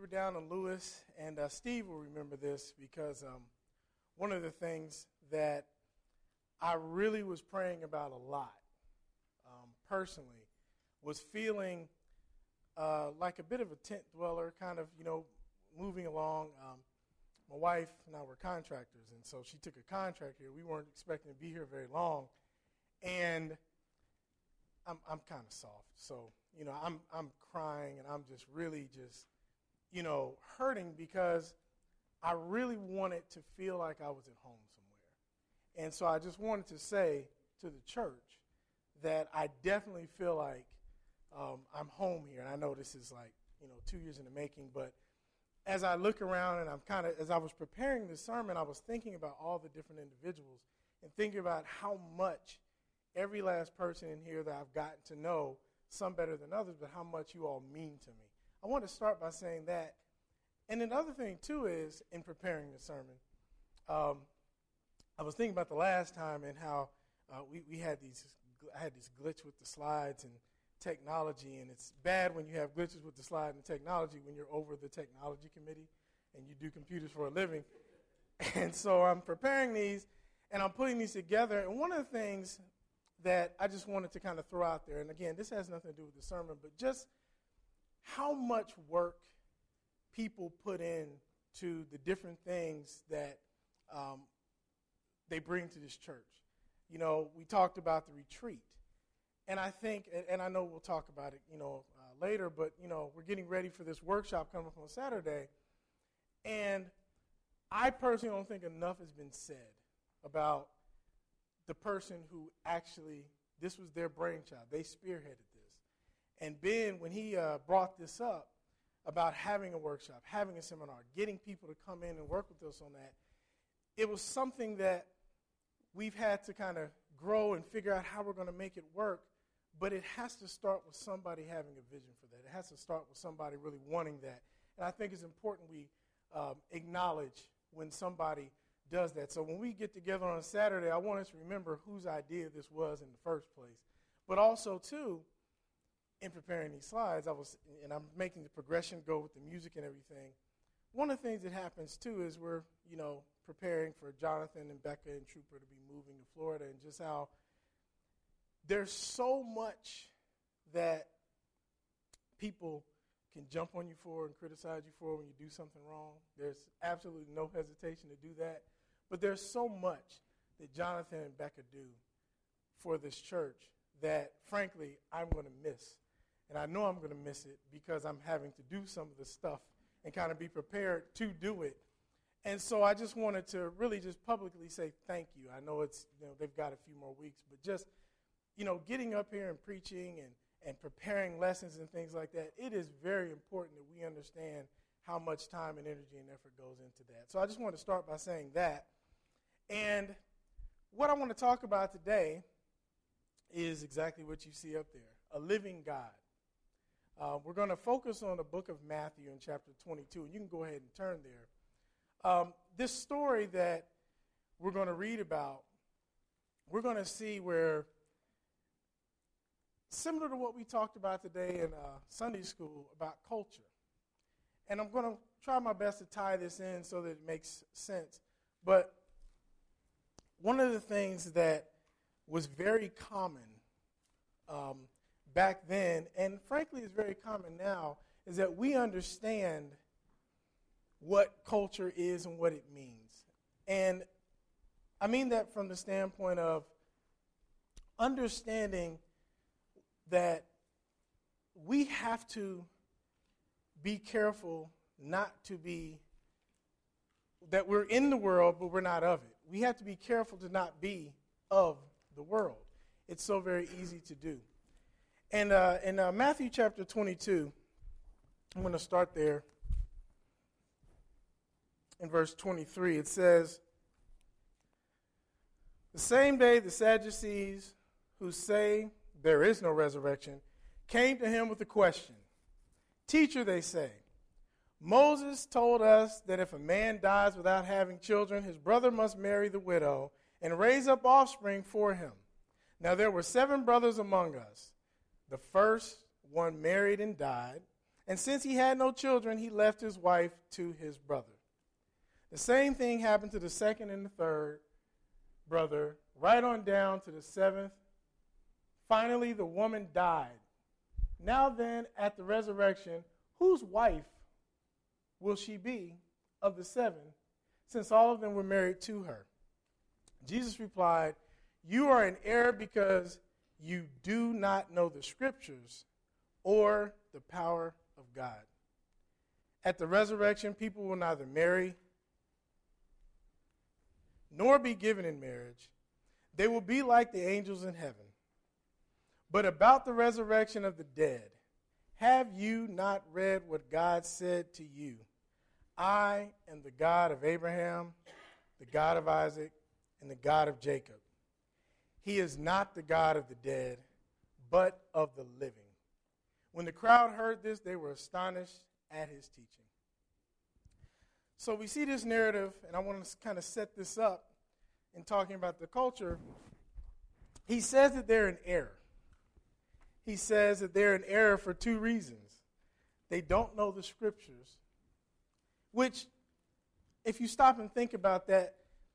We're down in Lewis, and Steve will remember this because one of the things that I really was praying about a lot personally was feeling like a bit of a tent dweller, kind of, moving along. My wife and I were contractors, and so she took a contract here. We weren't expecting to be here very long, and I'm kind of soft, so I'm crying, and I'm just really hurting because I really wanted to feel like I was at home somewhere, and so I just wanted to say to the church that I definitely feel like I'm home here, and I know this is 2 years in the making, but as I look around and as I was preparing this sermon, I was thinking about all the different individuals and thinking about how much every last person in here that I've gotten to know, some better than others, but how much you all mean to me. I want to start by saying that. And another thing, too, is in preparing the sermon, I was thinking about the last time and how I had this glitch with the slides and technology, and it's bad when you have glitches with the slide and technology when you're over the technology committee and you do computers for a living. And so I'm preparing these, and I'm putting these together, and one of the things that I just wanted to kind of throw out there, and again, this has nothing to do with the sermon, but just how much work people put in to the different things that they bring to this church. We talked about the retreat. And I think, and I know we'll talk about it, later, but, we're getting ready for this workshop coming up on Saturday. And I personally don't think enough has been said about the person who actually, this was their brainchild. They spearheaded this. And Ben, when he brought this up about having a workshop, having a seminar, getting people to come in and work with us on that, it was something that we've had to kind of grow and figure out how we're going to make it work. But it has to start with somebody having a vision for that. It has to start with somebody really wanting that. And I think it's important we acknowledge when somebody does that. So when we get together on a Saturday, I want us to remember whose idea this was in the first place. But also, too, in preparing these slides, I'm making the progression go with the music and everything. One of the things that happens, too, is we're, preparing for Jonathan and Becca and Trooper to be moving to Florida, and just how there's so much that people can jump on you for and criticize you for when you do something wrong. There's absolutely no hesitation to do that. But there's so much that Jonathan and Becca do for this church that, frankly, I'm going to miss. And I know I'm going to miss it because I'm having to do some of the stuff and kind of be prepared to do it. And so I just wanted to really just publicly say thank you. I know it's, they've got a few more weeks, but just getting up here and preaching and preparing lessons and things like that, it is very important that we understand how much time and energy and effort goes into that. So I just want to start by saying that. And what I want to talk about today is exactly what you see up there, a living God. We're going to focus on the book of Matthew in chapter 22, and you can go ahead and turn there. This story that we're going to read about, we're going to see where, similar to what we talked about today in Sunday school about culture. And I'm going to try my best to tie this in so that it makes sense. But one of the things that was very common back then, and frankly is very common now, is that we understand what culture is and what it means. And I mean that from the standpoint of understanding that we have to be careful not to be, that we're in the world, but we're not of it. We have to be careful to not be of the world. It's so very easy to do. And in Matthew chapter 22, I'm going to start there in verse 23. It says, "The same day the Sadducees, who say there is no resurrection, came to him with a question. 'Teacher,' they say, 'Moses told us that if a man dies without having children, his brother must marry the widow and raise up offspring for him. Now there were 7 brothers among us. The first one married and died, And since he had no children, he left his wife to his brother. The same thing happened to the second and the third brother, right on down to the seventh. Finally, the woman died. Now then, at the resurrection, whose wife will she be of the seven, since all of them were married to her? Jesus replied, you are in error because you do not know the Scriptures or the power of God. At the resurrection, people will neither marry nor be given in marriage. They will be like the angels in heaven. But about the resurrection of the dead, have you not read what God said to you? I am the God of Abraham, the God of Isaac, and the God of Jacob. He is not the God of the dead, but of the living. When the crowd heard this, they were astonished at his teaching. So we see this narrative, and I want to kind of set this up in talking about the culture. He says that they're in error. He says that they're in error for two reasons. They don't know the Scriptures, which, if you stop and think about that,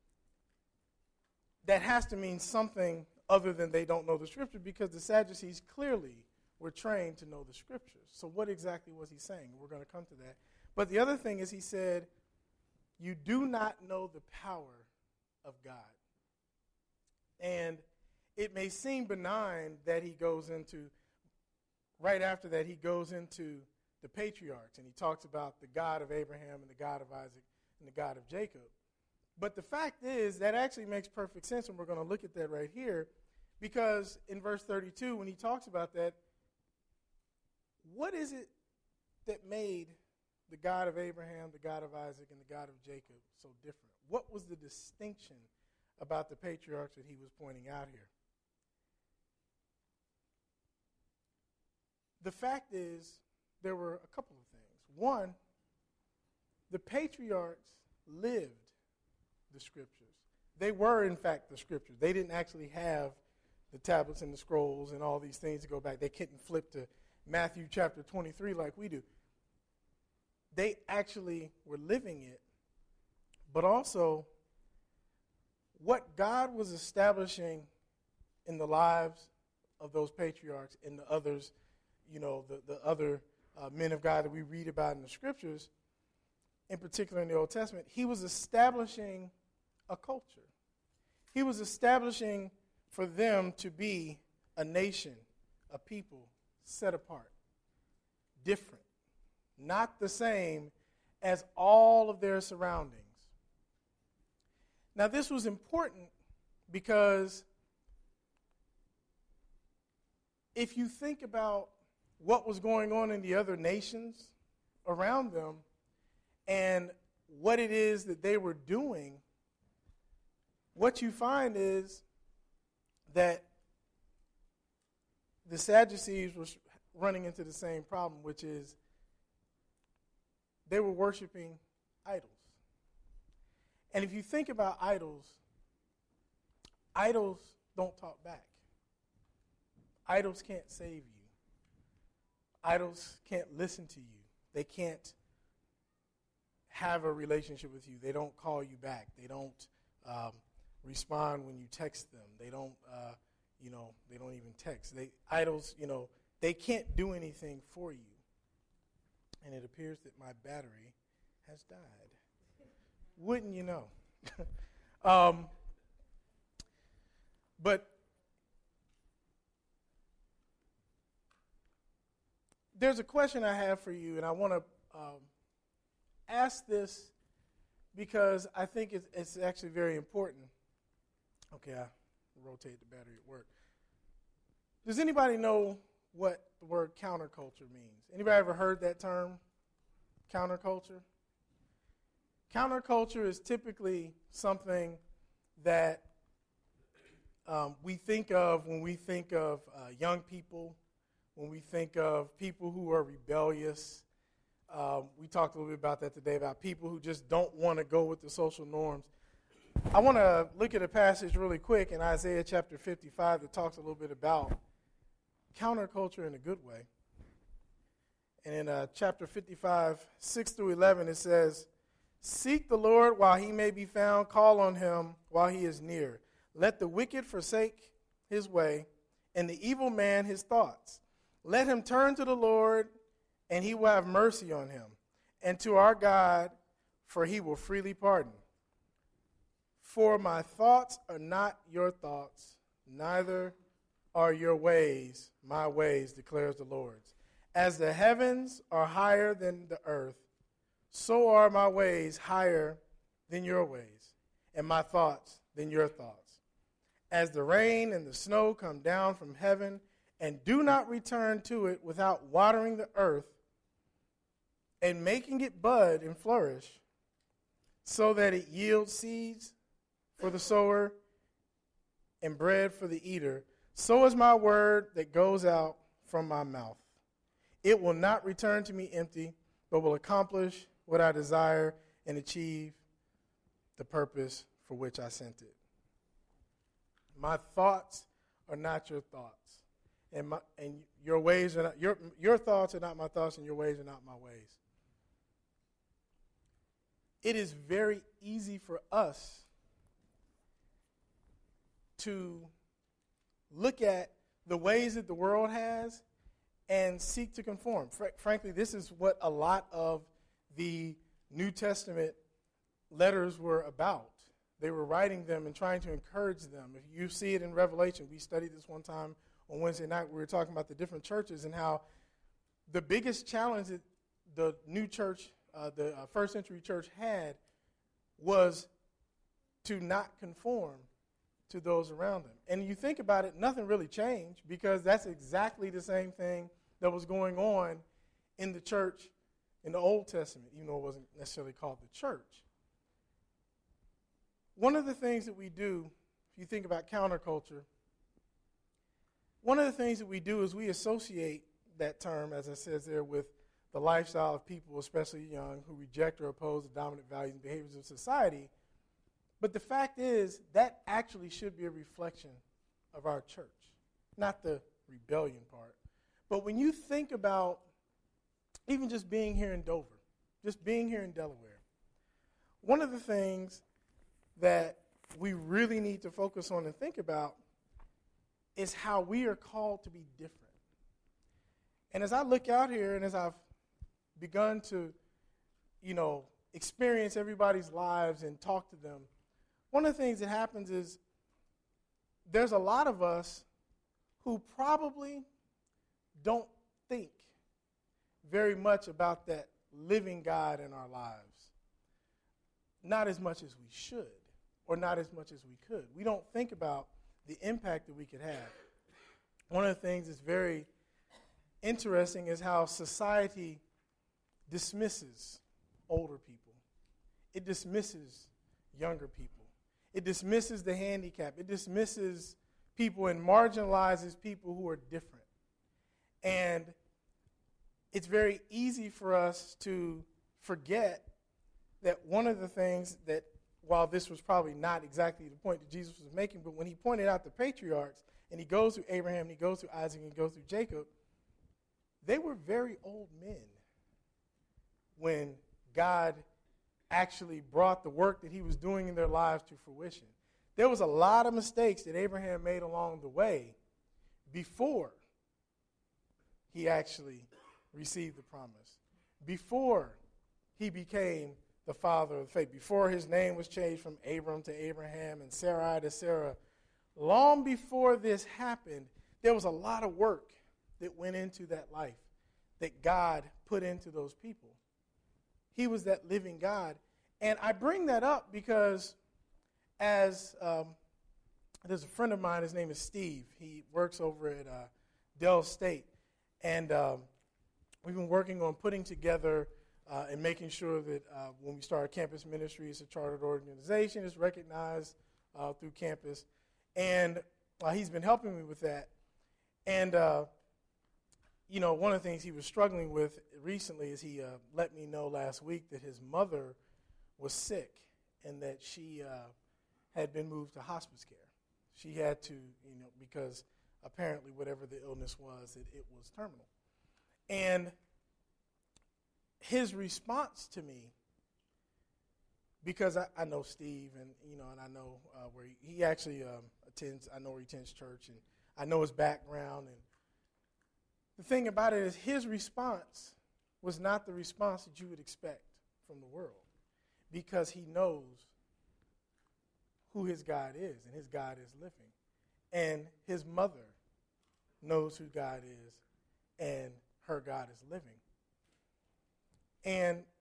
that has to mean something other than they don't know the Scripture, because the Sadducees clearly were trained to know the Scriptures. So what exactly was he saying? We're going to come to that. But the other thing is he said, you do not know the power of God. And it may seem benign that he goes into, right after that, he goes into the patriarchs, and he talks about the God of Abraham and the God of Isaac and the God of Jacob. But the fact is, that actually makes perfect sense, and we're going to look at that right here, because in verse 32, when he talks about that, what is it that made the God of Abraham, the God of Isaac, and the God of Jacob so different? What was the distinction about the patriarchs that he was pointing out here? The fact is, there were a couple of things. One, the patriarchs lived the Scriptures. They were, in fact, the Scriptures. They didn't actually have the tablets and the scrolls and all these things to go back. They couldn't flip to Matthew chapter 23 like we do. They actually were living it, but also what God was establishing in the lives of those patriarchs and the others, the other men of God that we read about in the Scriptures, in particular in the Old Testament, he was establishing a culture. He was establishing for them to be a nation, a people set apart, different, not the same as all of their surroundings. Now, this was important because if you think about what was going on in the other nations around them and what it is that they were doing, what you find is that the Sadducees were running into the same problem, which is they were worshiping idols. And if you think about idols, idols don't talk back. Idols can't save you. Idols can't listen to you. They can't have a relationship with you. They don't call you back. They don't respond when you text them. They don't, they don't even text. Idols, they can't do anything for you. And it appears that my battery has died. Wouldn't you know? But there's a question I have for you, and I want to ask this because I think it's actually very important. Okay, I rotate the battery at work. Does anybody know what the word counterculture means? Anybody ever heard that term, counterculture? Counterculture is typically something that we think of when we think of young people, when we think of people who are rebellious. We talked a little bit about that today, about people who just don't want to go with the social norms. I want to look at a passage really quick in Isaiah chapter 55 that talks a little bit about counterculture in a good way. And in chapter 55, 6 through 11, it says, "Seek the Lord while he may be found. Call on him while he is near. Let the wicked forsake his way, and the evil man his thoughts. Let him turn to the Lord, and he will have mercy on him, and to our God, for he will freely pardon. For my thoughts are not your thoughts, neither are your ways my ways, declares the Lord. As the heavens are higher than the earth, so are my ways higher than your ways, and my thoughts than your thoughts. As the rain and the snow come down from heaven and do not return to it without watering the earth and making it bud and flourish, so that it yields seeds for the sower and bread for the eater, so is my word that goes out from my mouth. It will not return to me empty, but will accomplish what I desire and achieve the purpose for which I sent it. My thoughts are not your thoughts, and your ways are not your thoughts are not my thoughts, and your ways are not my ways." It is very easy for us to look at the ways that the world has and seek to conform. Frankly, this is what a lot of the New Testament letters were about. They were writing them and trying to encourage them. If you see it in Revelation, we studied this one time on Wednesday night. We were talking about the different churches and how the biggest challenge that the new church, the first century church had, was to not conform to those around them. And you think about it, nothing really changed, because that's exactly the same thing that was going on in the church in the Old Testament, even though it wasn't necessarily called the church. One of the things that we do, if you think about counterculture, one of the things that we do is we associate that term, as it says there, with the lifestyle of people, especially young, who reject or oppose the dominant values and behaviors of society. But the fact is, that actually should be a reflection of our church, not the rebellion part. But when you think about even just being here in Dover, just being here in Delaware, one of the things that we really need to focus on and think about is how we are called to be different. And as I look out here and as I've begun to, experience everybody's lives and talk to them, one of the things that happens is there's a lot of us who probably don't think very much about that living God in our lives. Not as much as we should, or not as much as we could. We don't think about the impact that we could have. One of the things that's very interesting is how society dismisses older people. It dismisses younger people. It dismisses the handicapped. It dismisses people and marginalizes people who are different. And it's very easy for us to forget that one of the things that, while this was probably not exactly the point that Jesus was making, but when he pointed out the patriarchs, and he goes through Abraham, and he goes through Isaac, and he goes through Jacob, they were very old men when God actually brought the work that he was doing in their lives to fruition. There was a lot of mistakes that Abraham made along the way before he actually received the promise, before he became the father of faith, before his name was changed from Abram to Abraham and Sarai to Sarah. Long before this happened, there was a lot of work that went into that life that God put into those people. He was that living God. And I bring that up because there's a friend of mine, his name is Steve. He works over at Dell State. And we've been working on putting together and making sure that when we start campus ministry, it's a chartered organization, it's recognized through campus. And he's been helping me with that. And one of the things he was struggling with recently is he let me know last week that his mother was sick and that she had been moved to hospice care. She had to, because apparently whatever the illness was, it was terminal. And his response to me, because I know Steve, and and I know where he actually attends. I know where he attends church, and I know his background. And the thing about it is, his response was not the response that you would expect from the world, because he knows who his God is, and his God is living. And his mother knows who God is, and her God is living. And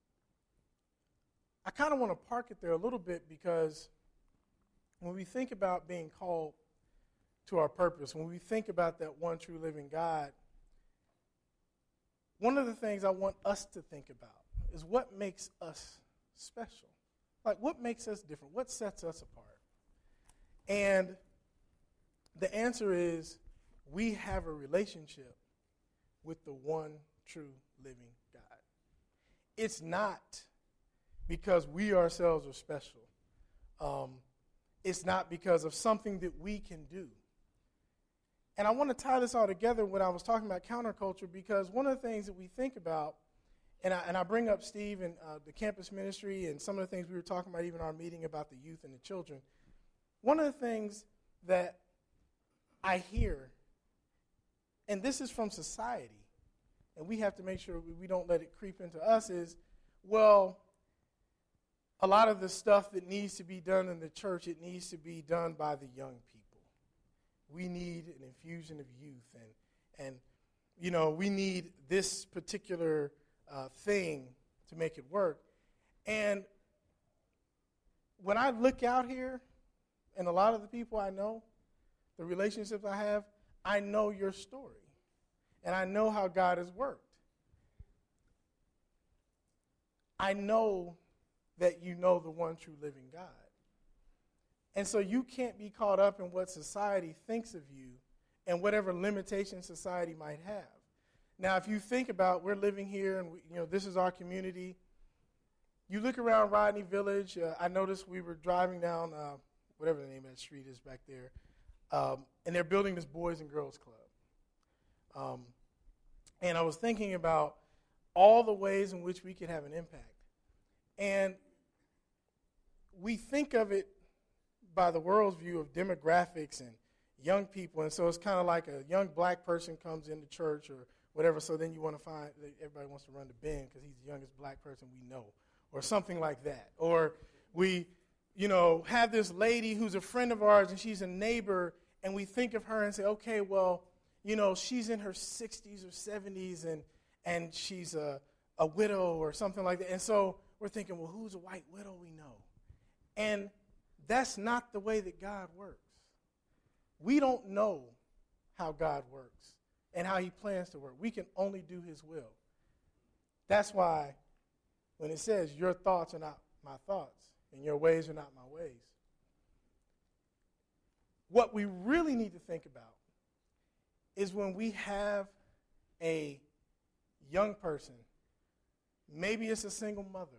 I kind of want to park it there a little bit, because when we think about being called to our purpose, when we think about that one true living God, one of the things I want us to think about is what makes us special. Like, what makes us different? What sets us apart? And the answer is, we have a relationship with the one true living God. It's not because we ourselves are special. It's not because of something that we can do. And I want to tie this all together when I was talking about counterculture, because one of the things that we think about, and I bring up Steve and the campus ministry and some of the things we were talking about, even our meeting about the youth and the children. One of the things that I hear, and this is from society, and we have to make sure we don't let it creep into us, is, well, a lot of the stuff that needs to be done in the church, it needs to be done by the young people. We need an infusion of youth, and we need this particular thing to make it work. And when I look out here, and a lot of the people I know, the relationships I have, I know your story, and I know how God has worked. I know that you know the one true living God. And so you can't be caught up in what society thinks of you and whatever limitations society might have. Now, if you think about, we're living here, and this is our community. You look around Rodney Village. I noticed we were driving down whatever the name of that street is back there, and they're building this Boys and Girls Club. And I was thinking about all the ways in which we could have an impact. And we think of it by the world's view of demographics and young people, and so it's kind of like a young black person comes into church or whatever, so then you want to find, everybody wants to run to Ben because he's the youngest black person we know, or something like that. Or we, have this lady who's a friend of ours, and she's a neighbor, and we think of her and say, okay, well, she's in her 60s or 70s, and she's a widow or something like that. And so we're thinking, well, who's a white widow we know? And that's not the way that God works. We don't know how God works and how he plans to work. We can only do his will. That's why when it says your thoughts are not my thoughts and your ways are not my ways, what we really need to think about is when we have a young person, maybe it's a single mother.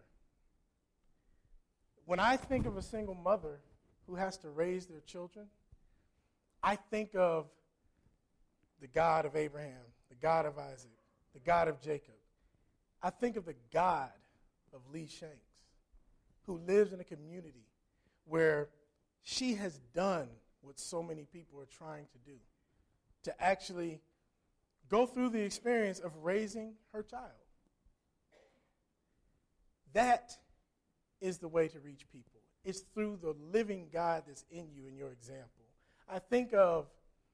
When I think of a single mother who has to raise their children, I think of the God of Abraham, the God of Isaac, the God of Jacob. I think of the God of Lee Shanks, who lives in a community where she has done what so many people are trying to do, to actually go through the experience of raising her child. That is the way to reach people. It's through the living God that's in you and your example. I think of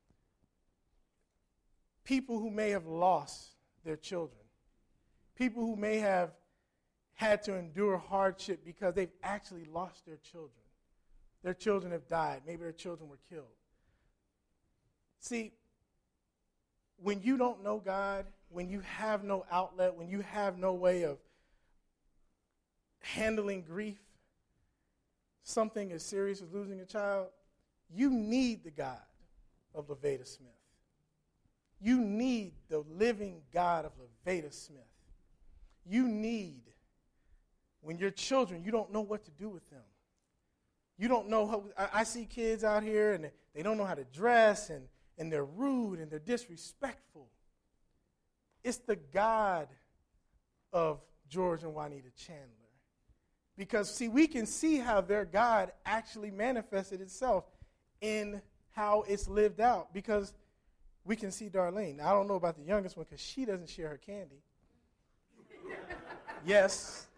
people who may have lost their children, people who may have had to endure hardship because they've actually lost their children. Their children have died. Maybe their children were killed. See, when you don't know God, when you have no outlet, when you have no way of handling grief, something as serious as losing a child, you need the God of Levada Smith. You need the living God of Levada Smith. You need, when your children, you don't know what to do with them. You don't know how, I see kids out here and they don't know how to dress and they're rude and they're disrespectful. It's the God of George and Juanita Chandler. Because, see, we can see how their God actually manifested itself in how it's lived out. Because we can see Darlene. Now, I don't know about the youngest one because she doesn't share her candy. Yes.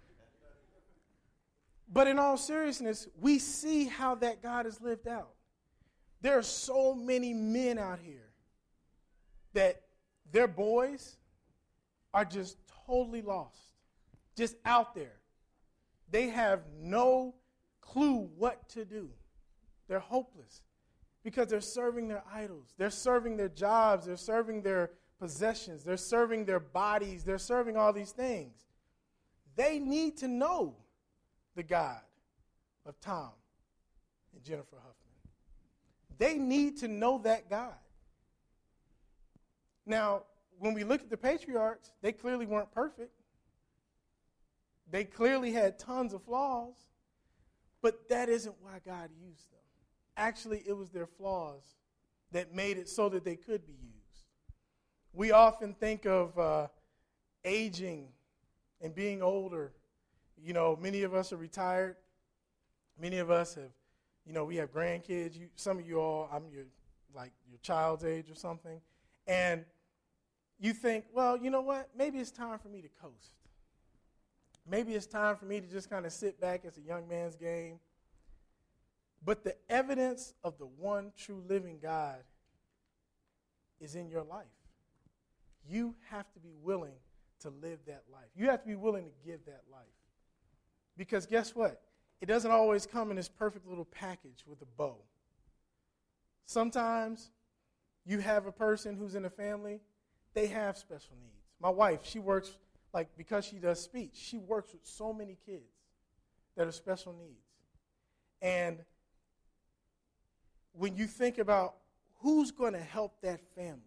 But in all seriousness, we see how that God is lived out. There are so many men out here that their boys are just totally lost, just out there. They have no clue what to do. They're hopeless because they're serving their idols. They're serving their jobs. They're serving their possessions. They're serving their bodies. They're serving all these things. They need to know the God of Tom and Jennifer Huffman. They need to know that God. Now, when we look at the patriarchs, they clearly weren't perfect. They clearly had tons of flaws, but that isn't why God used them. Actually, it was their flaws that made it so that they could be used. We often think of aging and being older. You know, many of us are retired. Many of us have, you know, we have grandkids. Some of you all, I'm your child's age or something. And you think, well, you know what? Maybe it's time for me to coast. Maybe it's time for me to just kind of sit back as a young man's game. But the evidence of the one true living God is in your life. You have to be willing to live that life. You have to be willing to give that life. Because guess what? It doesn't always come in this perfect little package with a bow. Sometimes you have a person who's in a family, they have special needs. My wife, she works, because she does speech, she works with so many kids that are special needs. And when you think about who's going to help that family,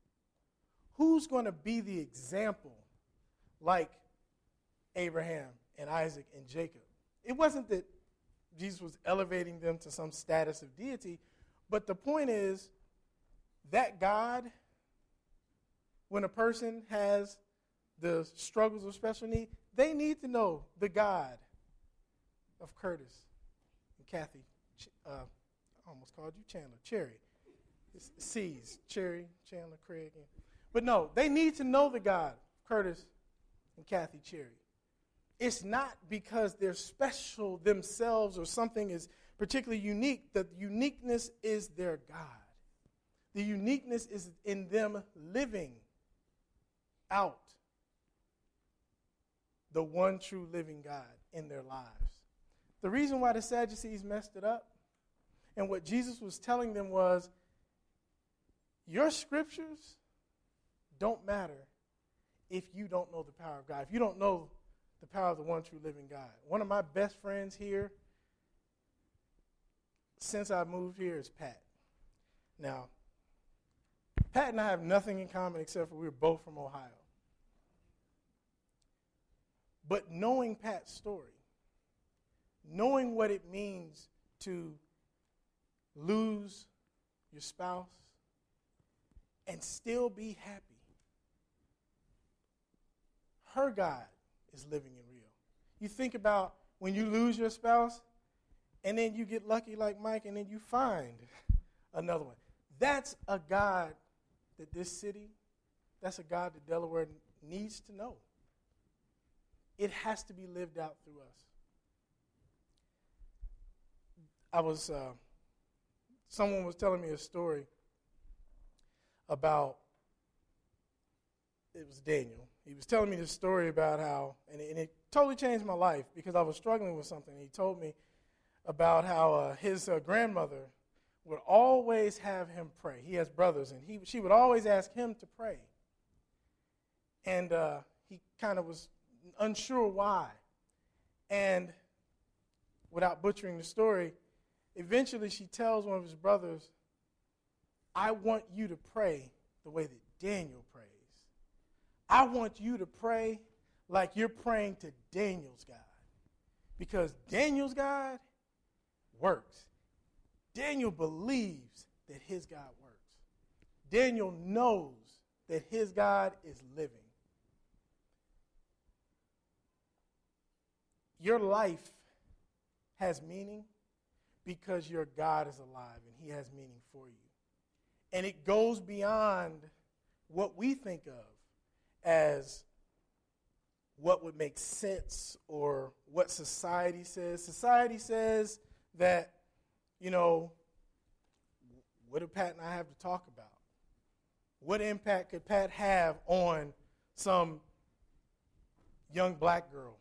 who's going to be the example like Abraham and Isaac and Jacob? It wasn't that Jesus was elevating them to some status of deity, but the point is that God, when a person has the struggles of special need, they need to know the God of Curtis and Kathy. I almost called you Chandler. Cherry. It's C's. Cherry, Chandler, Craig. But no, they need to know the God of Curtis and Kathy Cherry. It's not because they're special themselves or something is particularly unique. The uniqueness is their God. The uniqueness is in them living out the one true living God in their lives. The reason why the Sadducees messed it up and what Jesus was telling them was, your scriptures don't matter if you don't know the power of God, if you don't know the power of the one true living God. One of my best friends here since I moved here is Pat. Now, Pat and I have nothing in common except for we're both from Ohio. But knowing Pat's story, knowing what it means to lose your spouse and still be happy, her God is living and real. You think about when you lose your spouse and then you get lucky like Mike and then you find another one. That's a God that this city, that's a God that Delaware needs to know. It has to be lived out through us. Someone was telling me a story about, it was Daniel. He was telling me this story about how, and it totally changed my life because I was struggling with something. He told me about how his grandmother would always have him pray. He has brothers, and she would always ask him to pray. And he kind of was unsure why. And without butchering the story, eventually she tells one of his brothers, I want you to pray the way that Daniel prays. I want you to pray like you're praying to Daniel's God. Because Daniel's God works. Daniel believes that his God works. Daniel knows that his God is living. Your life has meaning because your God is alive and he has meaning for you. And it goes beyond what we think of as what would make sense or what society says. Society says that, what do Pat and I have to talk about? What impact could Pat have on some young black girl?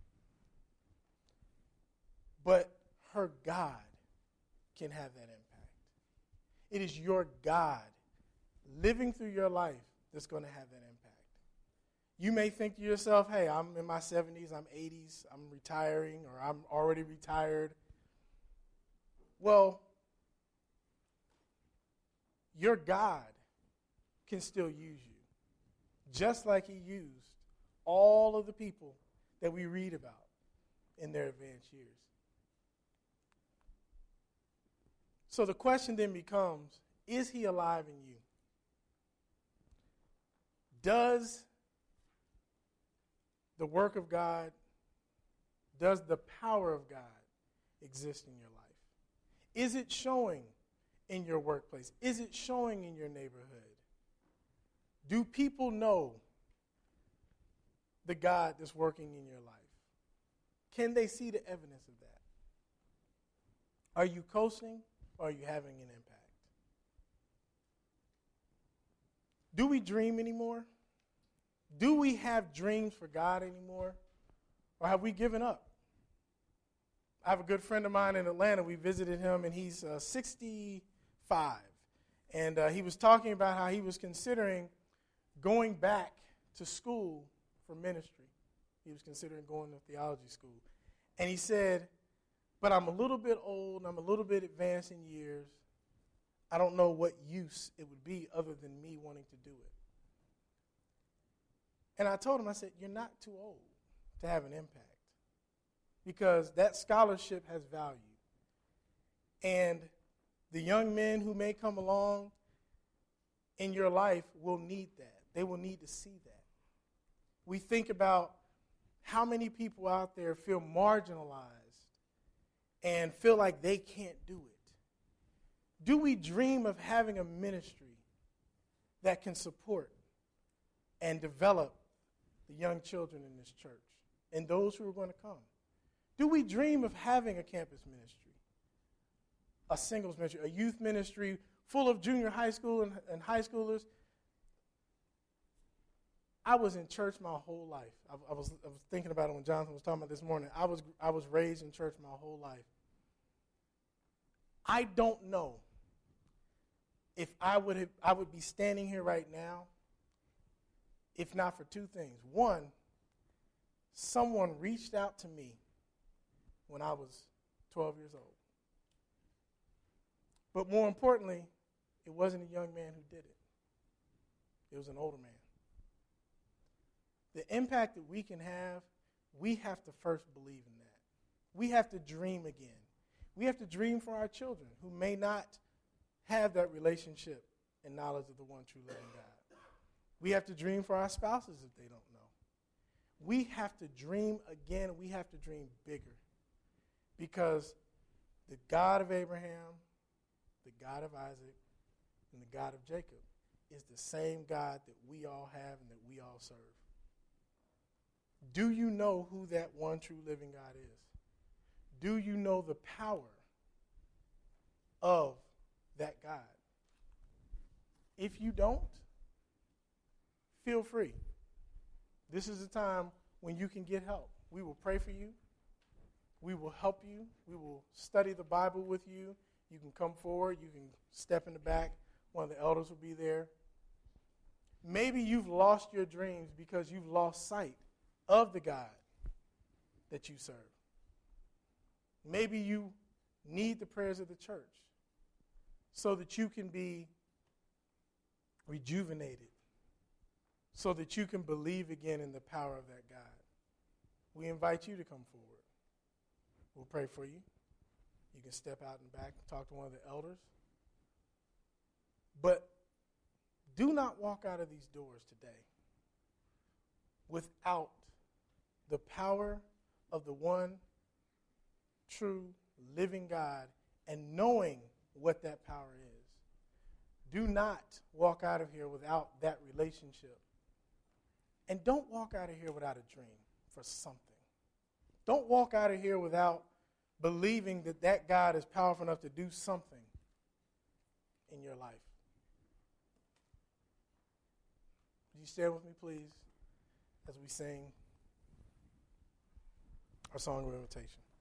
But her God can have that impact. It is your God living through your life that's going to have that impact. You may think to yourself, hey, I'm in my 70s, I'm 80s, I'm retiring, or I'm already retired. Well, your God can still use you, just like he used all of the people that we read about in their advanced years. So the question then becomes, is he alive in you? Does the work of God, does the power of God exist in your life? Is it showing in your workplace? Is it showing in your neighborhood? Do people know the God that's working in your life? Can they see the evidence of that? Are you coasting or are you having an impact? Do we dream anymore? Do we have dreams for God anymore? Or have we given up? I have a good friend of mine in Atlanta. We visited him, and he's 65. And he was talking about how he was considering going back to school for ministry. He was considering going to theology school. And he said, but I'm a little bit old, and I'm a little bit advanced in years. I don't know what use it would be other than me wanting to do it. And I told him, I said, you're not too old to have an impact because that scholarship has value. And the young men who may come along in your life will need that. They will need to see that. We think about how many people out there feel marginalized and feel like they can't do it. Do we dream of having a ministry that can support and develop the young children in this church and those who are going to come? Do we dream of having a campus ministry, a singles ministry, a youth ministry full of junior high school and high schoolers? I was in church my whole life. I was thinking about it when Jonathan was talking about this morning. I was raised in church my whole life. I don't know if I would be standing here right now if not for two things. One, someone reached out to me when I was 12 years old. But more importantly, it wasn't a young man who did it. It was an older man. The impact that we can have, we have to first believe in that. We have to dream again. We have to dream for our children who may not have that relationship and knowledge of the one true living God. We have to dream for our spouses if they don't know. We have to dream again. We have to dream bigger because the God of Abraham, the God of Isaac, and the God of Jacob is the same God that we all have and that we all serve. Do you know who that one true living God is? Do you know the power of that God? If you don't, feel free. This is a time when you can get help. We will pray for you. We will help you. We will study the Bible with you. You can come forward. You can step in the back. One of the elders will be there. Maybe you've lost your dreams because you've lost sight of the God that you serve. Maybe you need the prayers of the church so that you can be rejuvenated, so that you can believe again in the power of that God. We invite you to come forward. We'll pray for you. You can step out in the back and talk to one of the elders. But do not walk out of these doors today without the power of the one true living God and knowing what that power is. Do not walk out of here without that relationship. And don't walk out of here without a dream for something. Don't walk out of here without believing that that God is powerful enough to do something in your life. Would you stand with me, please, as we sing our song of invitation?